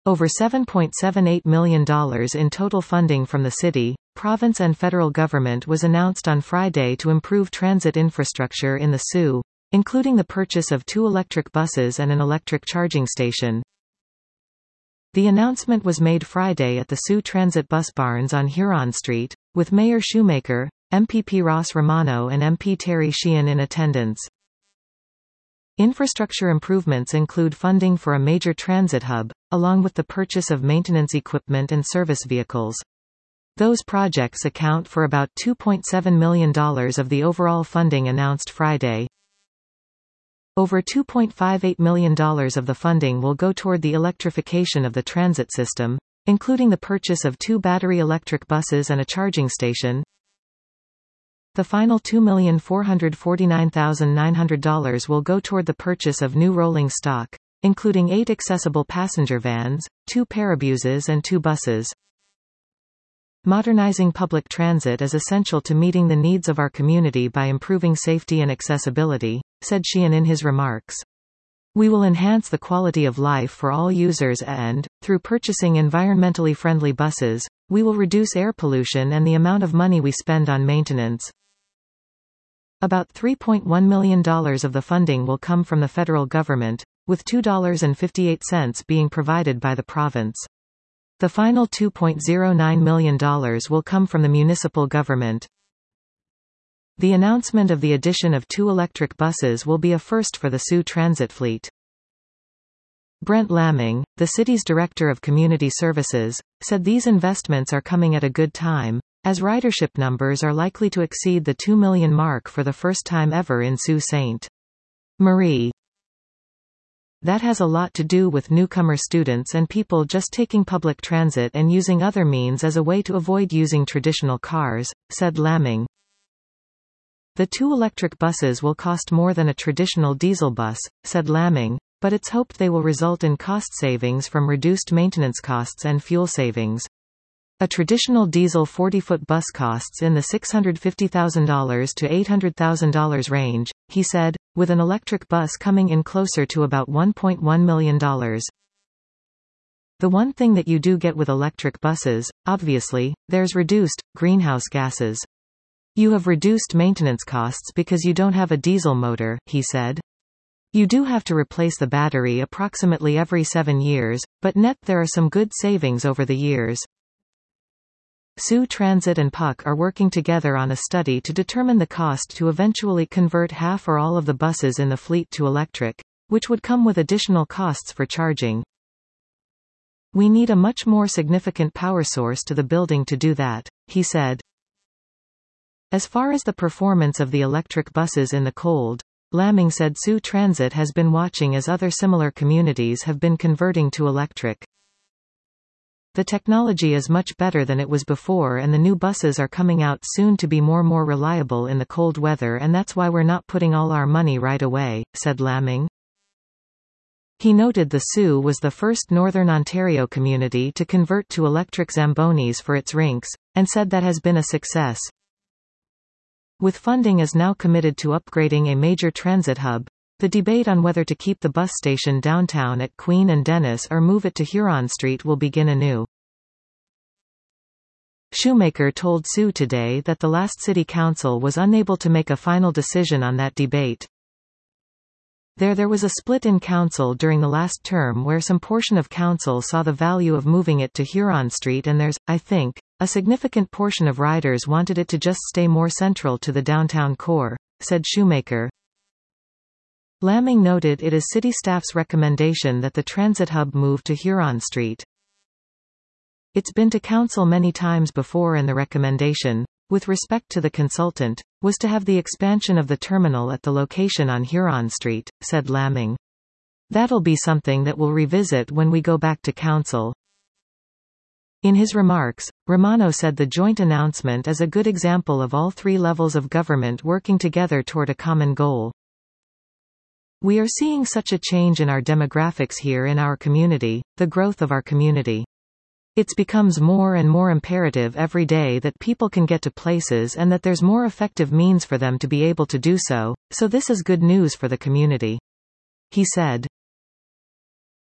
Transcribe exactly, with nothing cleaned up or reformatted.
Over seven point seven eight million dollars in total funding from the city, province and federal government was announced on Friday to improve transit infrastructure in the S U, including the purchase of two electric buses and an electric charging station. The announcement was made Friday at the S U Transit Bus Barns on Huron Street, with Mayor Shoemaker, M P P Ross Romano and M P Terry Sheehan in attendance. Infrastructure improvements include funding for a major transit hub, along with the purchase of maintenance equipment and service vehicles. Those projects account for about two point seven million dollars of the overall funding announced Friday. Over two point five eight million dollars of the funding will go toward the electrification of the transit system, including the purchase of two battery electric buses and a charging station. The final two million four hundred forty-nine thousand nine hundred dollars will go toward the purchase of new rolling stock, including eight accessible passenger vans, two parabuses and two buses. Modernizing public transit is essential to meeting the needs of our community by improving safety and accessibility, said Sheehan in his remarks. We will enhance the quality of life for all users and, through purchasing environmentally friendly buses, we will reduce air pollution and the amount of money we spend on maintenance. About three point one million dollars of the funding will come from the federal government, with two dollars and fifty-eight cents being provided by the province. The final two point zero nine million dollars will come from the municipal government. The announcement of the addition of two electric buses will be a first for the S U transit fleet. Brent Lamming, the city's director of community services, said these investments are coming at a good time, as ridership numbers are likely to exceed the two million mark for the first time ever in Sault Ste. Marie. That has a lot to do with newcomer students and people just taking public transit and using other means as a way to avoid using traditional cars, said Lamming. The two electric buses will cost more than a traditional diesel bus, said Lamming, but it's hoped they will result in cost savings from reduced maintenance costs and fuel savings. A traditional diesel forty-foot bus costs in the six hundred fifty thousand to eight hundred thousand dollars range, he said, with an electric bus coming in closer to about one point one million dollars. The one thing that you do get with electric buses, obviously, there's reduced greenhouse gases. You have reduced maintenance costs because you don't have a diesel motor, he said. You do have to replace the battery approximately every seven years, but net there are some good savings over the years. S U Transit and P U C are working together on a study to determine the cost to eventually convert half or all of the buses in the fleet to electric, which would come with additional costs for charging. We need a much more significant power source to the building to do that, he said. As far as the performance of the electric buses in the cold, Lamming said S U Transit has been watching as other similar communities have been converting to electric. The technology is much better than it was before and the new buses are coming out soon to be more more reliable in the cold weather, and that's why we're not putting all our money right away, said Lamming. He noted the S U was the first Northern Ontario community to convert to electric Zambonis for its rinks, and said that has been a success. With funding is now committed to upgrading a major transit hub, the debate on whether to keep the bus station downtown at Queen and Dennis or move it to Huron Street will begin anew. Shoemaker told S U Today that the last city council was unable to make a final decision on that debate. There there was a split in council during the last term where some portion of council saw the value of moving it to Huron Street, and there's, I think, a significant portion of riders wanted it to just stay more central to the downtown core, said Shoemaker. Lamming noted it is city staff's recommendation that the transit hub move to Huron Street. It's been to council many times before, and the recommendation, with respect to the consultant, was to have the expansion of the terminal at the location on Huron Street, said Lamming. That'll be something that we'll revisit when we go back to council. In his remarks, Romano said the joint announcement is a good example of all three levels of government working together toward a common goal. We are seeing such a change in our demographics here in our community, the growth of our community. It becomes more and more imperative every day that people can get to places and that there's more effective means for them to be able to do so, so this is good news for the community, he said.